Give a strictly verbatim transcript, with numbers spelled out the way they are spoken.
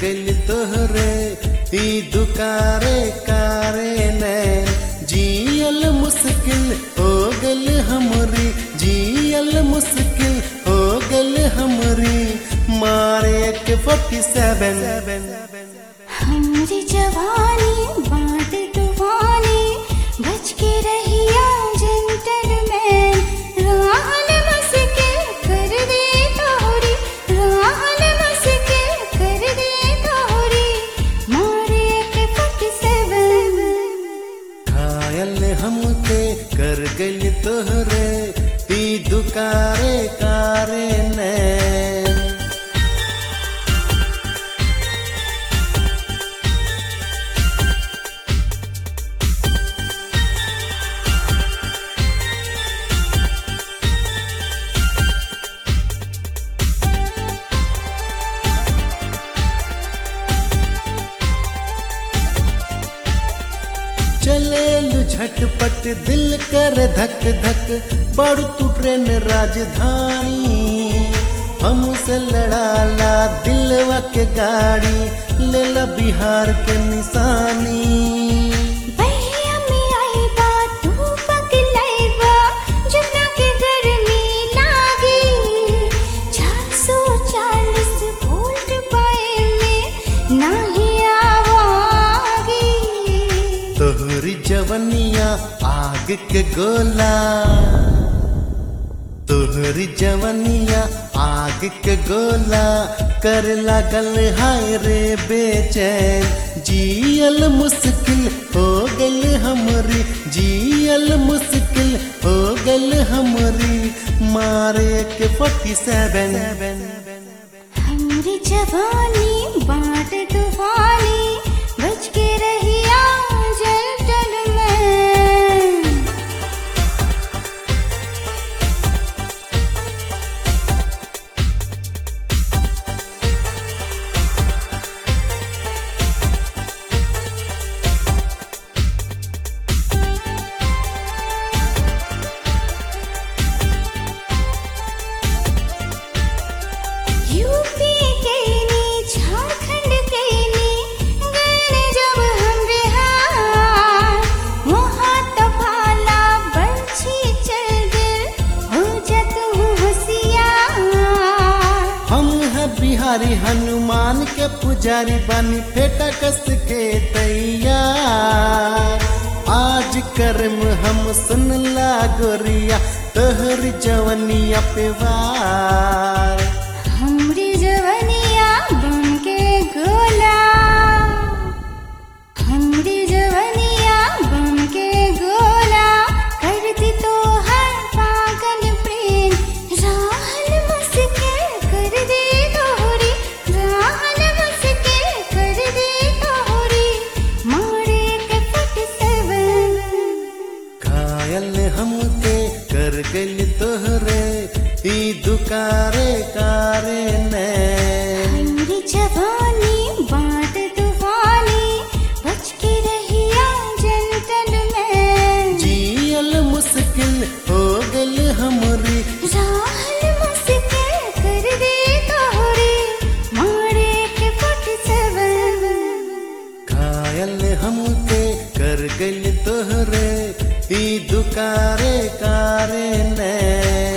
गल तोहरे ई दुकारे कारे नैन जियल मुश्किल हो गल हमरी जियल मुश्किल हो गल हमरी मारे के फोर्टी सेवन हमरी जवानी बात तूफानी बच के रहिया जेंटलमैन राहल मुश्किल कर दे तोहरी राहल मुश्किल कर दे तोहरी मारे के फोर्टी सेवन घायल हमके कर गल तोहरे ई दुकारे कारे नैन चलेलु झटपट दिल कर धक धक बढ़ तू ट्रेन राजधानी हमसे लड़ाला दिलवा के गाड़ी लेला बिहार के निशानी भैया में आई बात तू पगलाई बा जुना के गर्मी लागी चार सौ चालीस वोल्ट पाए में नाही आवागी तोहरी जवनिया आग के गोला तोहरी जवनिया आग के गोला कर लागल हाय रे बेचैन जियल मुश्किल हो गल हमरी जियल मुश्किल हो गल हमरी मारे के फोर्टी सेवन हमरी जवानी बात तूफानी बच के रहिया जेंटलमैन यूपी के नी झारखंड के नी गए जब हम बिहार वहाँ तो भाला बंशी चल दिल हो जा तू होशियार हम है बिहारी हनुमान के पुजारी बनी फेटा कस के तैयार आज कर्म हम सुन ला गोरिया तोहरी जवनिया पे वार हमरी जवनिया बन के गोला हमरी जवनिया बन के गोला करती तो हर पागल प्रेम राहल मुश्किल कर दे तोहरी राहल मुश्किल कर दे तोहरी मारे के फोर्टी सेवन घायल हमके कर गल तोहरे ई दुकारे कारे नैन हमरी जवानी बात तूफानी बच के रहिया जेंटलमैन जियल मुश्किल हो गल हमरी राहल मुश्किल कर दे तोहरी मारे के फोर्टी सेवन घायल हमके कर गल तोहरे ई दुकारे कारे नैन